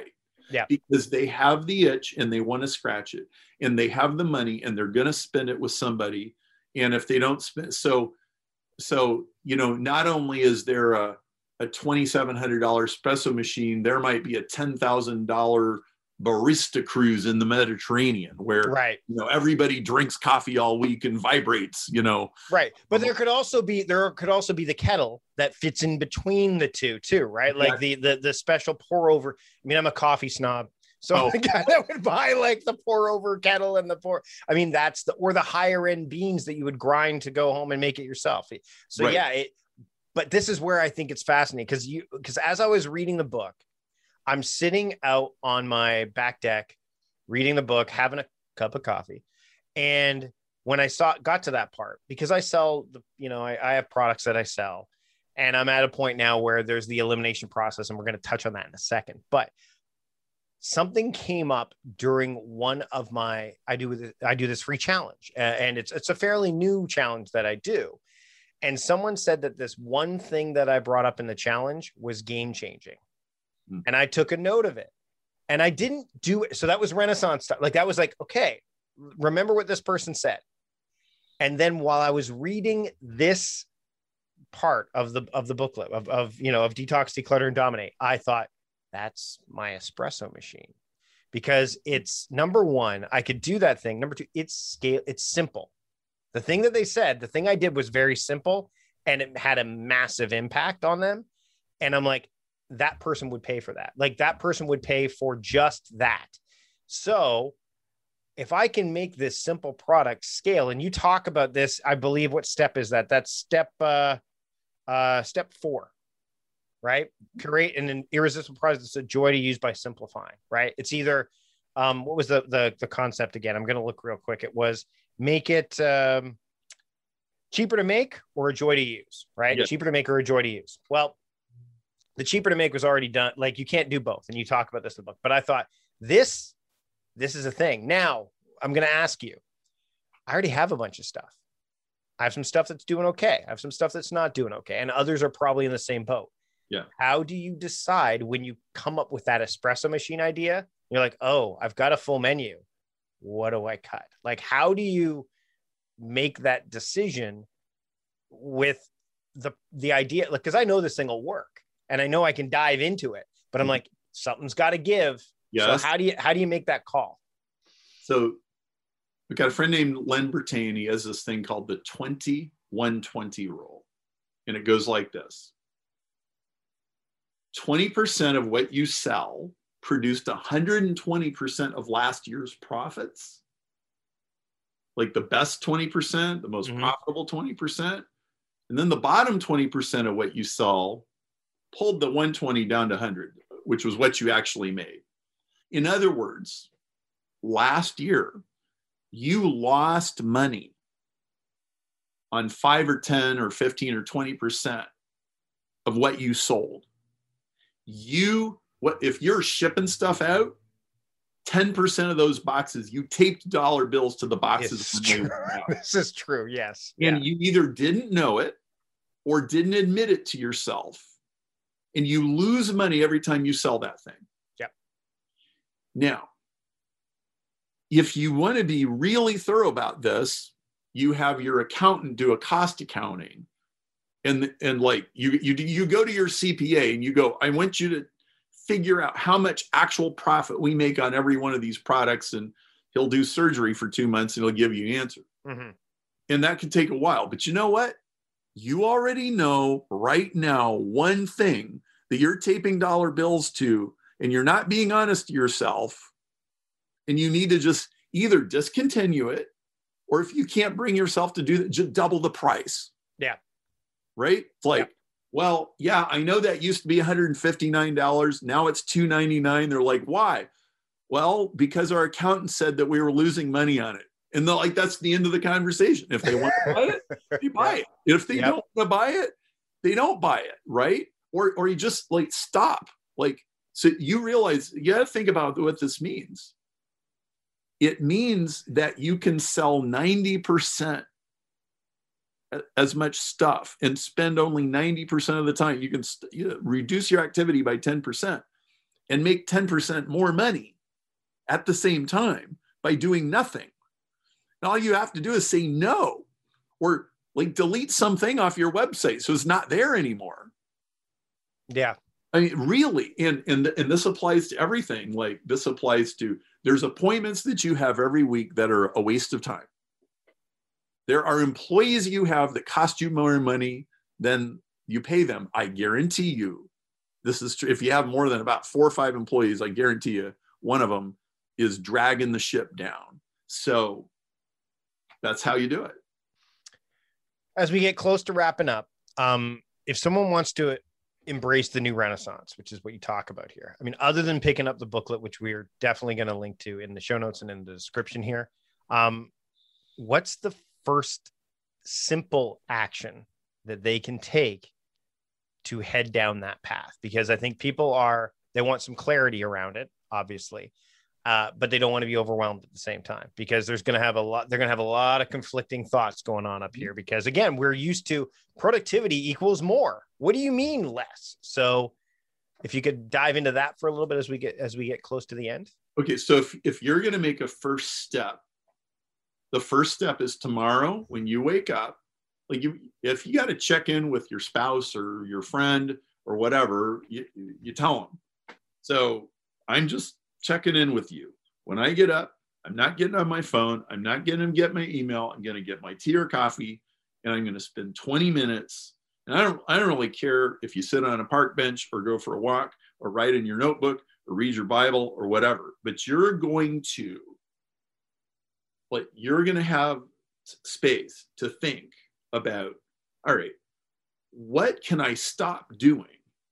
Yeah. Because they have the itch and they want to scratch it, and they have the money and they're going to spend it with somebody. And if they don't spend, so, so, you know, not only is there a, a twenty-seven hundred dollars espresso machine, there might be a ten thousand dollars barista cruise in the Mediterranean where, right, you know, everybody drinks coffee all week and vibrates, you know. Right. But there could also be, there could also be the kettle that fits in between the two too, right? Like the, the, the special pour over. I mean, I'm a coffee snob. So Oh. the guy that would buy like the pour over kettle and the pour, I mean, that's the, or the higher end beans that you would grind to go home and make it yourself. So Right. yeah, it, but this is where I think it's fascinating because you, because as I was reading the book, I'm sitting out on my back deck, reading the book, having a cup of coffee. And when I saw, got to that part, because I sell the, you know, I, I have products that I sell, and I'm at a point now where there's the elimination process, and we're going to touch on that in a second. But something came up during one of my, I do, I do this free challenge, uh, and it's, it's a fairly new challenge that I do. And someone said that this one thing that I brought up in the challenge was game changing. Mm. And I took a note of it, and I didn't do it. So that was Renaissance stuff. Like that was like, okay, remember what this person said. And then while I was reading this part of the, of the booklet of, of, you know, of Detox, Declutter, and Dominate, I thought that's my espresso machine, because it's number one, I could do that thing. Number two, it's scale. It's simple. The thing that they said, the thing I did was very simple, and it had a massive impact on them. And I'm like, that person would pay for that. Like that person would pay for just that. So if I can make this simple product scale, and you talk about this, I believe, what step is that? That's step, uh, uh, step four, right? Create an irresistible product that's a joy to use by simplifying, right? It's either, um, what was the, the, the concept again? I'm going to look real quick. It was make it, um, cheaper to make or a joy to use, right? Yeah. Cheaper to make or a joy to use. Well, the cheaper to make was already done. Like you can't do both. And you talk about this in the book, but I thought this, this is a thing. Now I'm going to ask you, I already have a bunch of stuff. I have some stuff that's doing okay. I have some stuff that's not doing okay. And others are probably in the same boat. Yeah. How do you decide when you come up with that espresso machine idea? You're like, oh, I've got a full menu. What do I cut? Like, how do you make that decision with the, the idea? Like, cause I know this thing will work and I know I can dive into it, but I'm mm-hmm. like, something's got to give. Yes. So how do you, how do you make that call? So we've got a friend named Len Bertain. He has this thing called the twenty one twenty rule. And it goes like this. twenty percent of what you sell produced one hundred twenty percent of last year's profits. Like the best twenty percent, the most mm-hmm. profitable twenty percent. And then the bottom twenty percent of what you sell pulled the one hundred twenty down to one hundred, which was what you actually made. In other words, last year, you lost money on five or ten or fifteen or twenty percent of what you sold. You, what if you're shipping stuff out, ten percent of those boxes, you taped dollar bills to the boxes. This is true. This is true. Yes. And yeah. you either didn't know it or didn't admit it to yourself. And you lose money every time you sell that thing. Yep. Now, if you want to be really thorough about this, you have your accountant do a cost accounting. And, and like you, you, you go to your C P A and you go, I want you to figure out how much actual profit we make on every one of these products. And he'll do surgery for two months and he'll give you an answer. Mm-hmm. And that can take a while. But you know what? You already know right now one thing that you're taping dollar bills to, and you're not being honest to yourself. And you need to just either discontinue it, or if you can't bring yourself to do that, just double the price. Yeah. Right? It's like, yeah. well, yeah, I know that used to be one hundred fifty-nine dollars. Now it's two hundred ninety-nine dollars. They're like, why? Well, because our accountant said that we were losing money on it. And they're like, that's the end of the conversation. If they want to buy it, they buy it. If they yep. don't want to buy it, they don't buy it. Right? Or, or you just like stop. Like, so you realize you got to think about what this means. It means that you can sell ninety percent as much stuff and spend only ninety percent of the time. You can st- you know, reduce your activity by ten percent and make ten percent more money at the same time by doing nothing. And all you have to do is say no, or like delete something off your website so it's not there anymore. Yeah. I mean, really, and, and, and this applies to everything. Like this applies to, there's appointments that you have every week that are a waste of time. There are employees you have that cost you more money than you pay them. I guarantee you, this is true. If you have more than about four or five employees, I guarantee you one of them is dragging the ship down. So that's how you do it. As we get close to wrapping up, um, if someone wants to embrace the new Renaissance, which is what you talk about here, I mean, other than picking up the booklet, which we're definitely going to link to in the show notes and in the description here, um, what's the first simple action that they can take to head down that path? Because I think people are, they want some clarity around it, obviously, uh, but they don't want to be overwhelmed at the same time, because there's going to have a lot, they're going to have a lot of conflicting thoughts going on up here, because again, we're used to productivity equals more. What do you mean less? So if you could dive into that for a little bit as we get, as we get close to the end. Okay. So if, if you're going to make a first step, the first step is tomorrow when you wake up, like you, if you got to check in with your spouse or your friend or whatever, you, you tell them. So I'm just checking in with you. When I get up, I'm not getting on my phone. I'm not going to get my email. I'm going to get my tea or coffee, and I'm going to spend twenty minutes. And I don't, I don't really care if you sit on a park bench or go for a walk or write in your notebook or read your Bible or whatever, but you're going to, like, you're going to have space to think about, all right, what can I stop doing?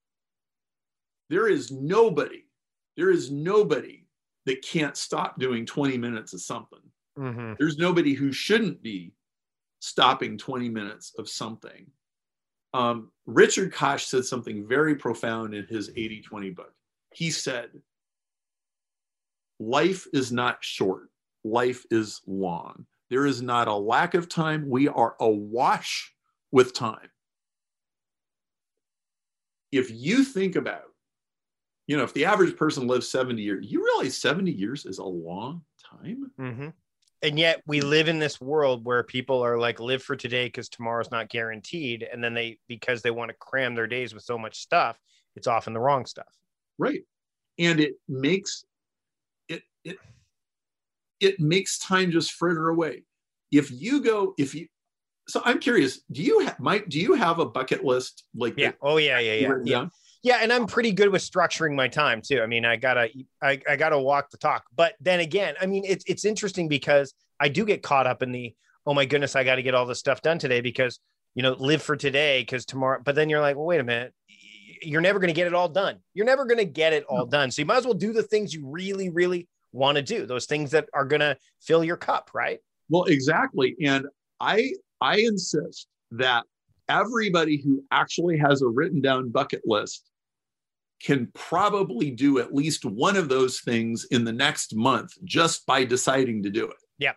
There is nobody, there is nobody that can't stop doing twenty minutes of something. Mm-hmm. There's nobody who shouldn't be stopping twenty minutes of something. Um, Richard Koch said something very profound in his eighty twenty book. He said, life is not short. Life is long. There is not a lack of time. We are awash with time. If you think about, you know, if the average person lives seventy years, you realize seventy years is a long time. Mm-hmm. And yet we live in this world where people are like, live for today because tomorrow's not guaranteed. And then they, because they want to cram their days with so much stuff, it's often the wrong stuff. Right. And it makes it, it, it makes time just further away. If you go, if you, so I'm curious, do you have, Mike, do you have a bucket list? Like, yeah. that, Oh yeah. Yeah. Yeah. Yeah. Yeah. And I'm pretty good with structuring my time too. I mean, I gotta, I, I gotta walk the talk, but then again, I mean, it's, it's interesting because I do get caught up in the, oh my goodness, I got to get all this stuff done today because, you know, live for today. Cause tomorrow, but then you're like, well, wait a minute, you're never going to get it all done. You're never going to get it all done. So you might as well do the things you really, really want to do, those things that are going to fill your cup. Right. Well, exactly. And I, I insist that everybody who actually has a written down bucket list can probably do at least one of those things in the next month just by deciding to do it. Yeah.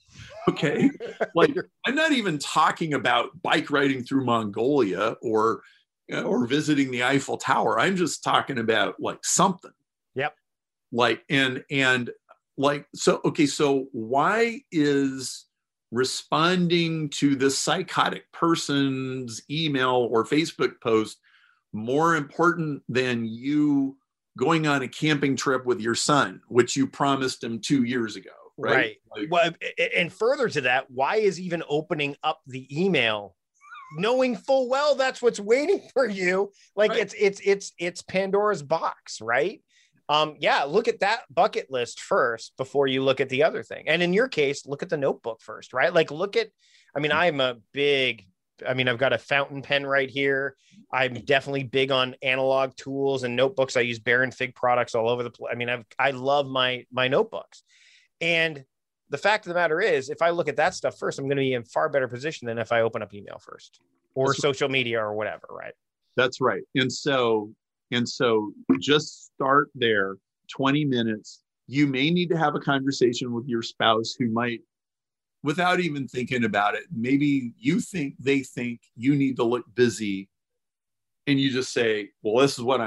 Okay. Like, I'm not even talking about bike riding through Mongolia or, or visiting the Eiffel Tower. I'm just talking about like something. Yep. Like, and, and like, so, okay. So why is responding to this psychotic person's email or Facebook post more important than you going on a camping trip with your son, which you promised him two years ago? Right. Right. Like, well, and further to that, why is even opening up the email, knowing full well that's what's waiting for you? Like right. it's, it's, it's, it's Pandora's box, right? Um, yeah, look at that bucket list first before you look at the other thing. And in your case, look at the notebook first, right? Like look at, I mean, I'm a big, I mean, I've got a fountain pen right here. I'm definitely big on analog tools and notebooks. I use Bear and Fig products all over the place. I mean, I've, I love my, my notebooks. And the fact of the matter is, if I look at that stuff first, I'm going to be in far better position than if I open up email first or that's social media or whatever, right? That's right. And so, and so just start there, twenty minutes. You may need to have a conversation with your spouse who might, without even thinking about it, maybe you think they think you need to look busy and you just say, well, this is what I'm doing.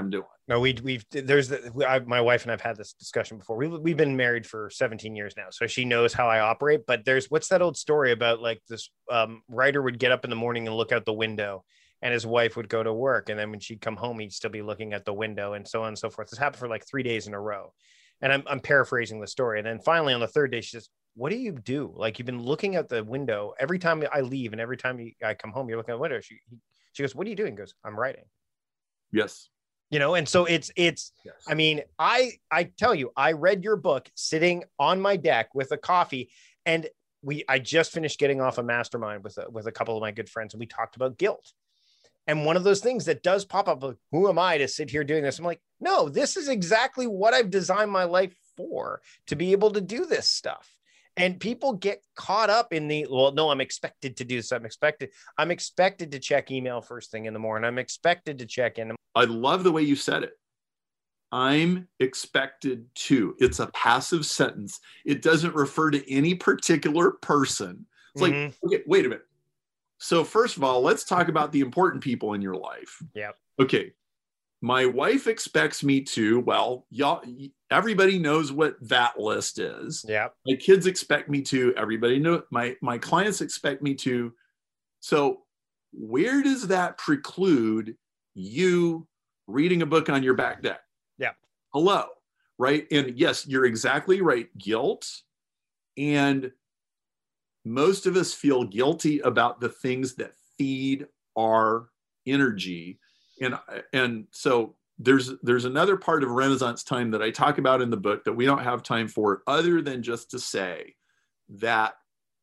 No, we we've there's the, I, my wife and I've had this discussion before. We we've been married for seventeen years now, so she knows how I operate. But there's what's that old story about like this um, writer would get up in the morning and look out the window, and his wife would go to work, and then when she'd come home, he'd still be looking at the window, and so on and so forth. This happened for like three days in a row, and I'm I'm paraphrasing the story. And then finally on the third day, she says, "What do you do? Like you've been looking out the window every time I leave, and every time you, I come home, you're looking out the window." She she goes, "What are you doing?" He goes, "I'm writing." Yes. You know, and so it's, it's, yes. I mean, I, I tell you, I read your book sitting on my deck with a coffee, and we, I just finished getting off a mastermind with a, with a couple of my good friends, and we talked about guilt. And one of those things that does pop up, like, who am I to sit here doing this? I'm like, no, this is exactly what I've designed my life for, to be able to do this stuff. And people get caught up in the, well, no, I'm expected to do this. I'm expected. I'm expected to check email first thing in the morning. I'm expected to check in. I love the way you said it. I'm expected to. It's a passive sentence. It doesn't refer to any particular person. It's mm-hmm. like, okay, wait a minute. So first of all, let's talk about the important people in your life. Yeah. Okay. My wife expects me to, well, y'all, everybody knows what that list is. Yeah. My kids expect me to, everybody know, my, my clients expect me to. So where does that preclude you reading a book on your back deck? Yeah. Hello. Right. And yes, you're exactly right. Guilt. And most of us feel guilty about the things that feed our energy. And, and so there's, there's another part of Renaissance time that I talk about in the book that we don't have time for, other than just to say that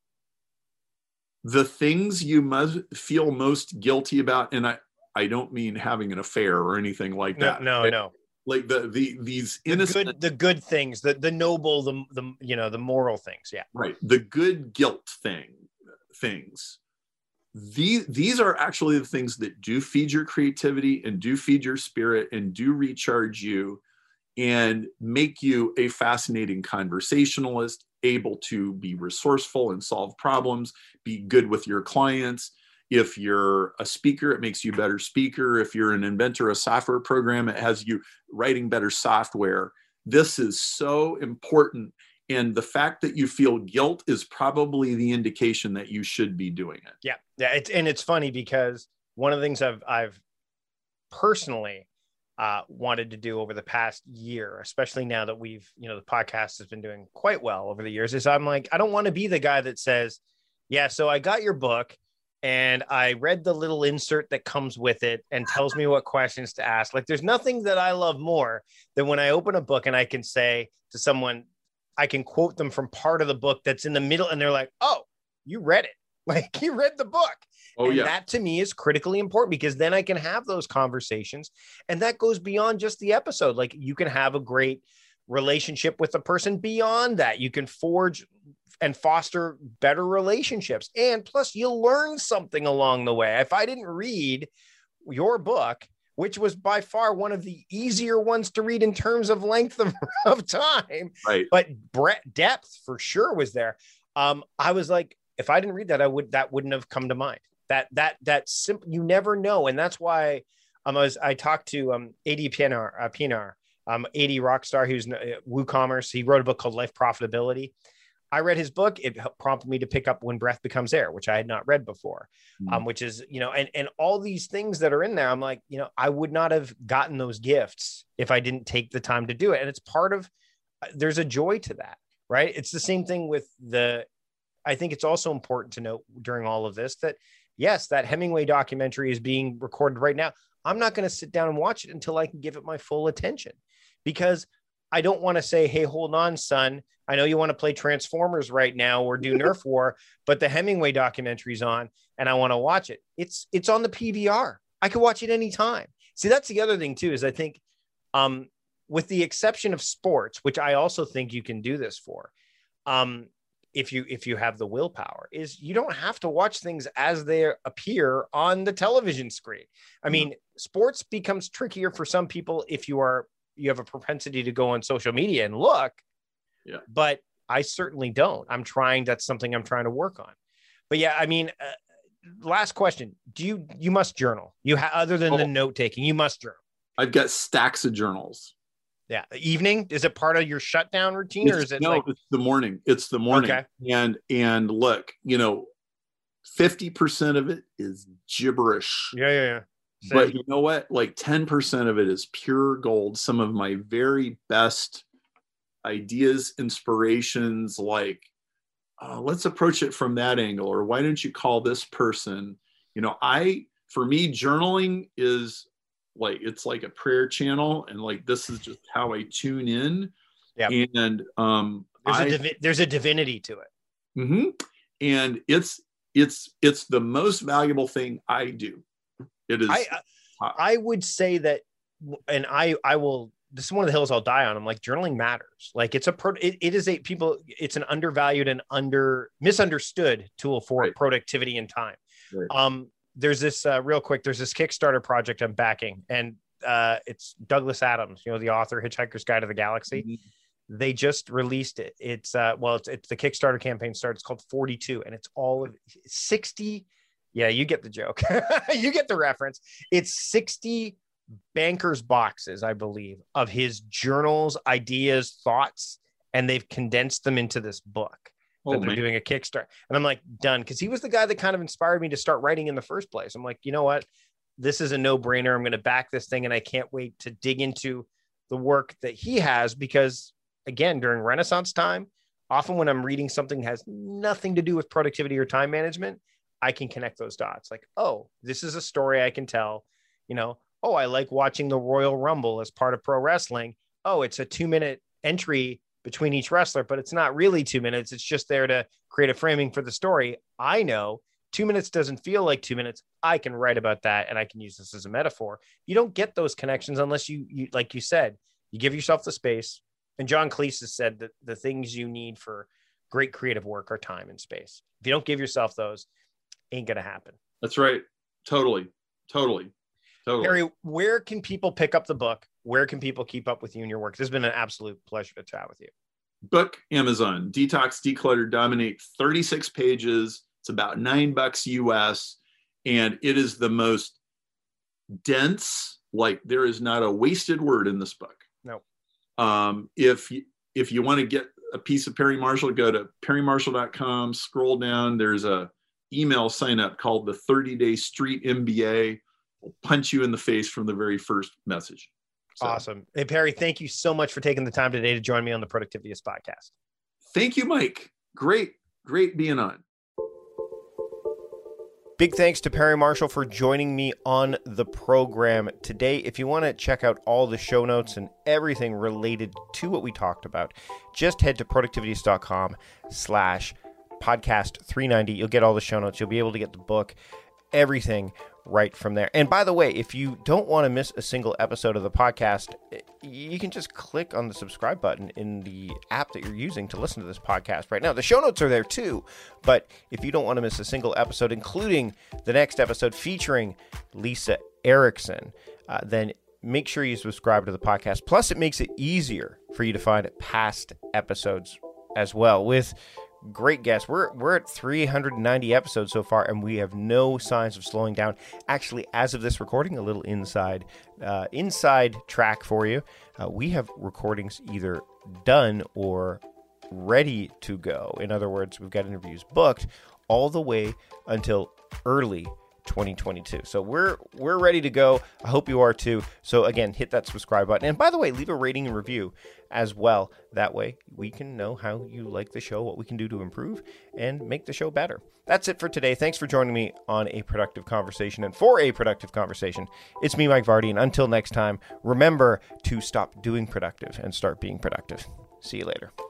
the things you must feel most guilty about, and I, I don't mean having an affair or anything like no, that. No, right? no. Like the, the, these innocent, the good, the good things, the, the noble, the, the, you know, the moral things. Yeah. Right. The good guilt thing, things. These, these are actually the things that do feed your creativity and do feed your spirit and do recharge you and make you a fascinating conversationalist, able to be resourceful and solve problems, be good with your clients. If you're a speaker, it makes you a better speaker. If you're an inventor, a software program, it has you writing better software. This is so important. And the fact that you feel guilt is probably the indication that you should be doing it. Yeah. Yeah. It's, and it's funny because one of the things I've, I've personally uh, wanted to do over the past year, especially now that we've, you know, the podcast has been doing quite well over the years, is I'm like, I don't want to be the guy that says, yeah, so I got your book and I read the little insert that comes with it and tells me what questions to ask. Like, there's nothing that I love more than when I open a book and I can say to someone, I can quote them from part of the book that's in the middle, and they're like, oh, you read it. Like, you read the book. Oh, and yeah. That to me is critically important, because then I can have those conversations, and that goes beyond just the episode. Like, you can have a great relationship with a person beyond that. You can forge and foster better relationships. And plus, you'll learn something along the way. If I didn't read your book, which was by far one of the easier ones to read in terms of length of, of time, right? But breadth, depth for sure was there. Um, I was like, if I didn't read that, I would, that wouldn't have come to mind. That, that, that simple, you never know. And that's why um, I was, I talked to um, A D Pienaar, uh, Pienaar um, A D Rockstar, who's uh, WooCommerce. He wrote a book called Life Profitability. I read his book. It prompted me to pick up When Breath Becomes Air, which I had not read before, mm. um, which is, you know, and, and all these things that are in there. I'm like, you know, I would not have gotten those gifts if I didn't take the time to do it. And it's part of, there's a joy to that, right? It's the same thing with the, I think it's also important to note during all of this that, yes, that Hemingway documentary is being recorded right now. I'm not going to sit down and watch it until I can give it my full attention, because I don't want to say, hey, hold on, son. I know you want to play Transformers right now or do Nerf War, but the Hemingway documentary's on and I want to watch it. It's it's on the P V R. I can watch it anytime. See, that's the other thing too, is I think um, with the exception of sports, which I also think you can do this for, um, if you if you have the willpower, is you don't have to watch things as they appear on the television screen. I mean, mm-hmm. sports becomes trickier for some people if you are you have a propensity to go on social media and look. Yeah. But I certainly don't. I'm trying. That's something I'm trying to work on. But yeah, I mean, uh, last question. Do you, you must journal. You ha- other than oh. the note taking, you must journal. I've got stacks of journals. Yeah. Evening, is it part of your shutdown routine, it's, or is it no, like it's the morning. It's the morning. Okay. And, and look, you know, fifty percent of it is gibberish. Yeah, yeah, yeah. Same. But you know what? Like ten percent of it is pure gold. Some of my very best ideas, inspirations, like, uh, let's approach it from that angle, or why don't you call this person? You know, I, for me, journaling is like, it's like a prayer channel, and like, this is just how I tune in. Yeah. And um, there's, I, a divi- there's a divinity to it. Mm-hmm. And it's, it's, it's the most valuable thing I do. It is. I, I would say that, and I, I will, this is one of the hills I'll die on. I'm like, journaling matters. Like it's a, pro, it, it is a people, it's an undervalued and under misunderstood tool for Right. productivity and time. Right. Um, there's this uh, real quick, there's this Kickstarter project I'm backing, and uh, it's Douglas Adams, you know, the author, Hitchhiker's Guide to the Galaxy. Mm-hmm. They just released it. It's uh, well, it's, it's the Kickstarter campaign started. It's called forty-two, and it's all of sixty. Yeah, you get the joke. You get the reference. It's sixty bankers boxes, I believe, of his journals, ideas, thoughts, and they've condensed them into this book that oh, they're man. doing a Kickstarter. And I'm like, done. Because he was the guy that kind of inspired me to start writing in the first place. I'm like, you know what? This is a no-brainer. I'm going to back this thing, and I can't wait to dig into the work that he has, because, again, during Renaissance time, often when I'm reading something that has nothing to do with productivity or time management, I can connect those dots. Like, oh, this is a story I can tell, you know, oh, I like watching the Royal Rumble as part of pro wrestling. Oh, it's a two minute entry between each wrestler, but it's not really two minutes. It's just there to create a framing for the story. I know two minutes doesn't feel like two minutes. I can write about that, and I can use this as a metaphor. You don't get those connections unless you, you like you said, you give yourself the space. And John Cleese has said that the things you need for great creative work are time and space. If you don't give yourself those, ain't gonna happen. That's right. Totally. Totally. Totally. Harry, where can people pick up the book? Where can people keep up with you and your work? This has been an absolute pleasure to chat with you. Book, Amazon, Detox, Declutter, Dominate, thirty-six pages. It's about nine bucks U S. And it is the most dense, like there is not a wasted word in this book. No. Um, if you, if you want to get a piece of Perry Marshall, go to perry marshall dot com, scroll down. There's a email sign up called the thirty day Street M B A. Will punch you in the face from the very first message. So, awesome. Hey, Perry, thank you so much for taking the time today to join me on the Productivityist podcast. Thank you, Mike. Great, great being on. Big thanks to Perry Marshall for joining me on the program today. If you want to check out all the show notes and everything related to what we talked about, just head to productivityist dot com slash podcast three ninety. You'll get all the show notes. You'll be able to get the book, everything right from there. And by the way, if you don't want to miss a single episode of the podcast, you can just click on the subscribe button in the app that you're using to listen to this podcast right now. The show notes are there too, but if you don't want to miss a single episode, including the next episode featuring Lisa Erickson, uh, then make sure you subscribe to the podcast. Plus, it makes it easier for you to find past episodes as well with great guests. We're we're at three hundred ninety episodes so far, and we have no signs of slowing down. Actually, as of this recording, a little inside uh, inside track for you. Uh, we have recordings either done or ready to go. In other words, we've got interviews booked all the way until early twenty twenty-two. So we're we're ready to go. I hope you are too. So again, hit that subscribe button. And by the way, leave a rating and review as well. That way we can know how you like the show, what we can do to improve and make the show better. That's it for today. Thanks for joining me on A Productive Conversation. And for A Productive Conversation, it's me, Mike Vardy. And until next time, remember to stop doing productive and start being productive. See you later.